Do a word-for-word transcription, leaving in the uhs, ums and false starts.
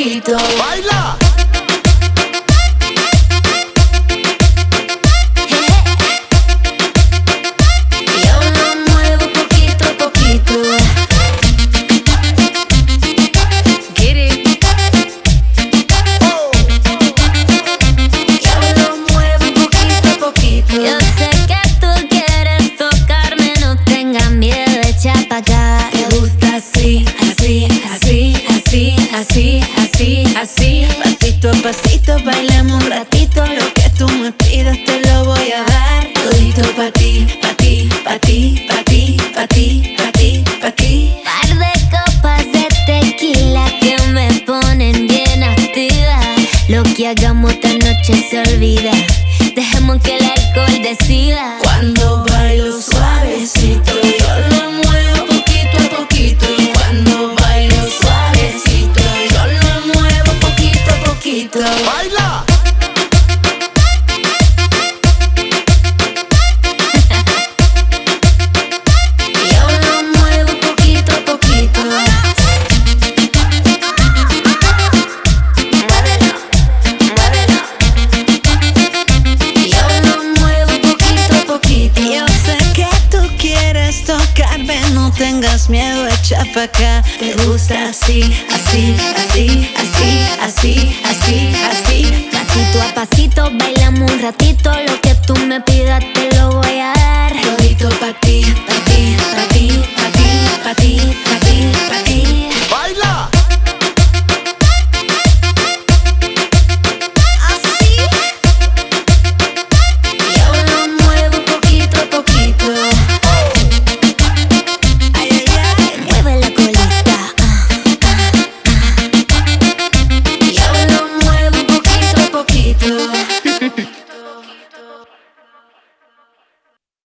poquito. ¡Baila! Así, así, así, pasito a pasito, bailemos un ratito. Lo que tú me pidas te lo voy a dar. Todito pa' ti, pa' ti, pa' ti, pa' ti, pa' ti, pa' ti, pa' ti. Par de copas de tequila que me ponen bien activa. Lo que hagamos esta noche se olvida. Dejemos que el alcohol decida. Cuando bailo suavecito, yo lo muevo poquito a poquito. Cuando bailo suavecito, yo lo muevo poquito a poquito. ¡Baila! Yo lo muevo poquito a poquito. Muévelo, muévelo. Yo lo muevo poquito a poquito. Yo sé que tú quieres tocarme, no tengas miedo, echa pa' acá. Te gusta así, así, así, así, así, así, así. Pasito a pasito, bailamos un ratito. Lo que tú me pidas te lo voy a dar. Todito pa' ti,